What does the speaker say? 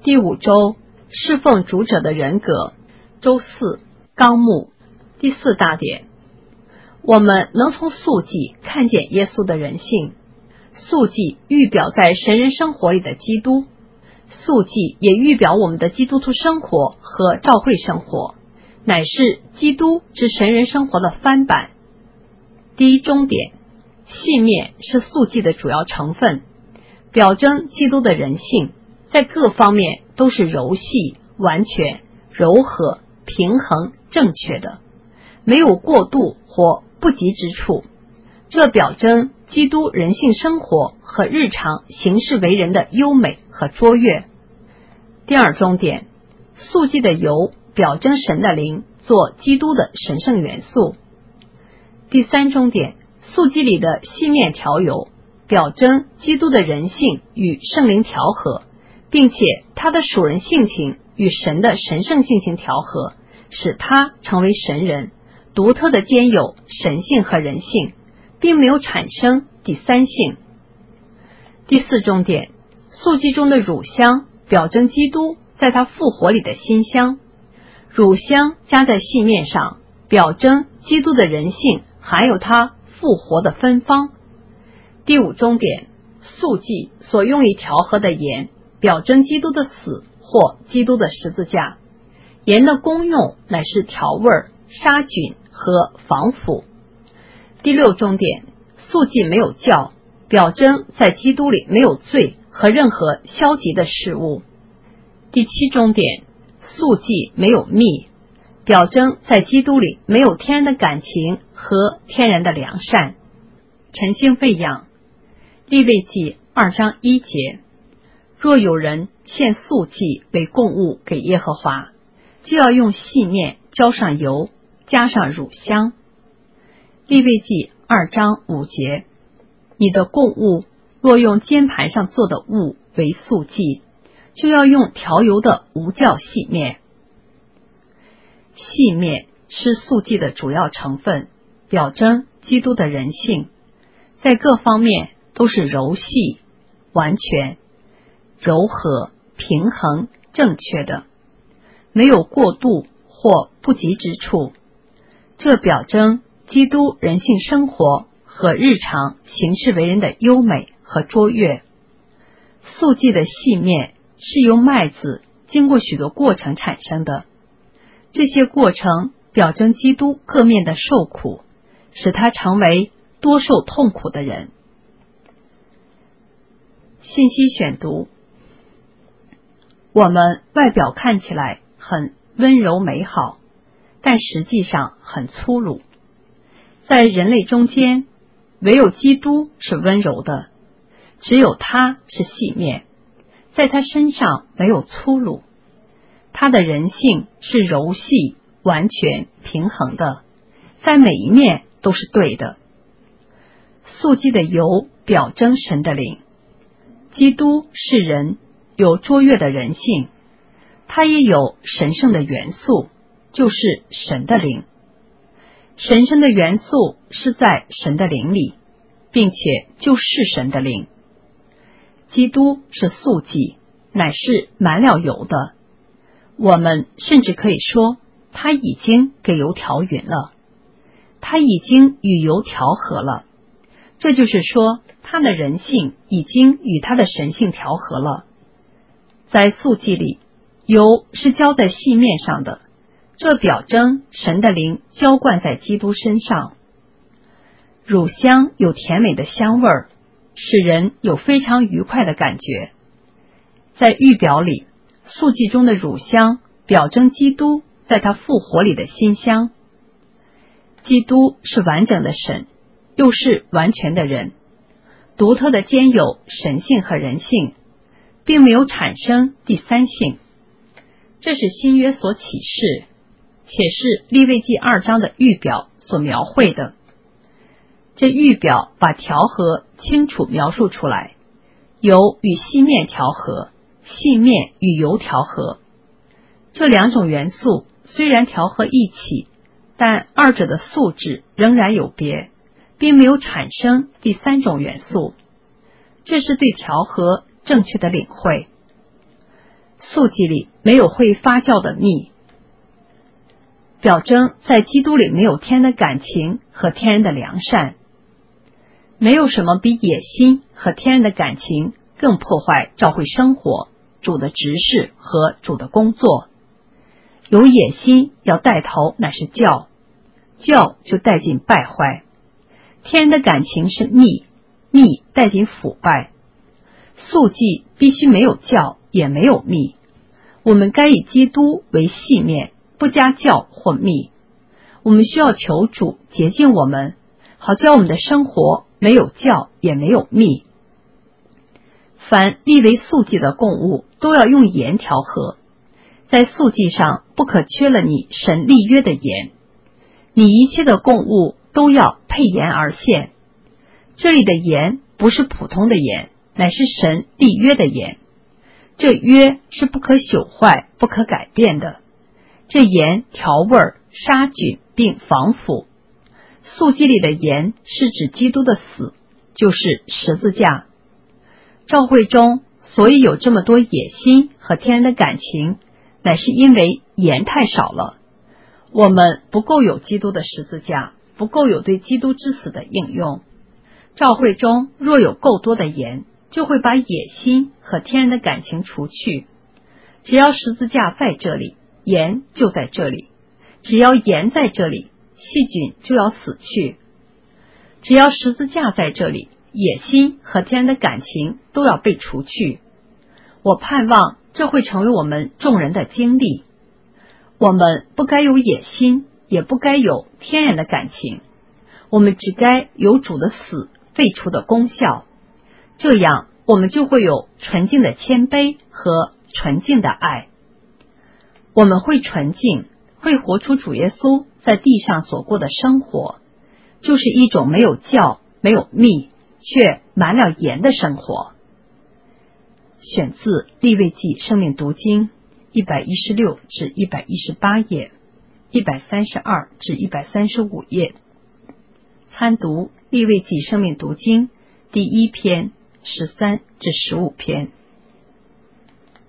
第5周侍奉主者的人格，周4纲目，第4大点。我们能从素记看见耶稣的人性，素记预表在神人生活里的基督，素记也预表我们的基督徒生活和教会生活，乃是基督之神人生活的翻版。第1中点，细面是素记的主要成分，表征基督的人性，在各方面都是柔细、完全、柔和、平衡、正确的，没有过度或不及之处。这表征基督人性生活和日常行事为人的优美和卓越。第2中点，素记的油表征神的灵做基督的神圣元素。第3中点，素记里的细面调油表征基督的人性与圣灵调和，并且他的属人性情与神的神圣性情调和，使他成为神人，独特的兼有神性和人性，并没有产生第三性。第4中点，素记中的乳香表征基督在他复活里的馨香，乳香加在细面上，表征基督的人性还有他复活的芬芳。第5中点，素记所用以调和的盐表征基督的死或基督的十字架，盐的功用乃是调味、杀菌和防腐。第6中点，素记没有酵，表征在基督里没有罪和任何消极的事物。第7中点，素记没有蜜，表征在基督里没有天然的感情和天然的良善。晨星喂养，利未记2章1节，若有人献素祭为供物给耶和华，就要用细面浇上油，加上乳香。利未记2章5节，你的供物若用煎盘上做的物为素祭，就要用调油的无酵细面。细面是素祭的主要成分，表征基督的人性，在各方面都是柔细、完全、柔和、平衡、正确的，没有过度或不及之处。这表征基督人性生活和日常行事为人的优美和卓越。素记的细面是由麦子经过许多过程产生的，这些过程表征基督各面的受苦，使他成为多受痛苦的人。信息选读，我们外表看起来很温柔美好，但实际上很粗鲁。在人类中间，唯有基督是温柔的，只有他是细面，在他身上没有粗鲁。他的人性是柔细、完全、平衡的，在每一面都是对的。素记的油表征神的灵，基督是人，有卓越的人性，他也有神圣的元素，就是神的灵。神圣的元素是在神的灵里，并且就是神的灵。基督是素记，乃是满了油的，我们甚至可以说他已经给油调匀了，他已经与油调和了，这就是说他的人性已经与他的神性调和了。在素记里，油是浇在细面上的，这表征神的灵浇灌在基督身上。乳香有甜美的香味儿，使人有非常愉快的感觉。在预表里，素记中的乳香表征基督在他复活里的馨香。基督是完整的神，又是完全的人，独特的兼有神性和人性，并没有产生第三性。这是新约所启示，且是利未记2章的预表所描绘的。这预表把调和清楚描述出来，油与细面调和，细面与油调和。这两种元素虽然调和一起，但二者的素质仍然有别，并没有产生第三种元素。这是对调和正确的领会。素素祭里没有会发酵的蜜，表征在基督里没有天然的感情和天然的良善。没有什么比野心和天然的感情更破坏教会生活、主的执事和主的工作。有野心要带头，乃是教就带进败坏。天然的感情是蜜带进腐败。素祭必须没有酵也没有蜜。我们该以基督为细面，不加酵或蜜。我们需要求主洁净我们，好叫我们的生活没有酵也没有蜜。凡立为素祭的供物都要用盐调和，在素祭上不可缺了你神立约的盐。你一切的供物都要配盐而献。这里的盐不是普通的盐，乃是神立约的盐。这约是不可朽坏、不可改变的。这盐调味、杀菌并防腐。素祭里的盐是指基督的死，就是十字架。教会中所以有这么多野心和天然的感情，乃是因为盐太少了。我们不够有基督的十字架，不够有对基督之死的应用。教会中若有够多的盐，就会把野心和天然的感情除去。只要十字架在这里，盐就在这里；只要盐在这里，细菌就要死去。只要十字架在这里，野心和天然的感情都要被除去。我盼望这会成为我们众人的经历。我们不该有野心，也不该有天然的感情，我们只该有主的死废除的功效。这样我们就会有纯净的谦卑和纯净的爱。我们会纯净，会活出主耶稣在地上所过的生活，就是一种没有酵、没有蜜，却满了盐的生活。选自利未记生命读经116至118页，132至135页。参读利未记生命读经第1篇13至15篇。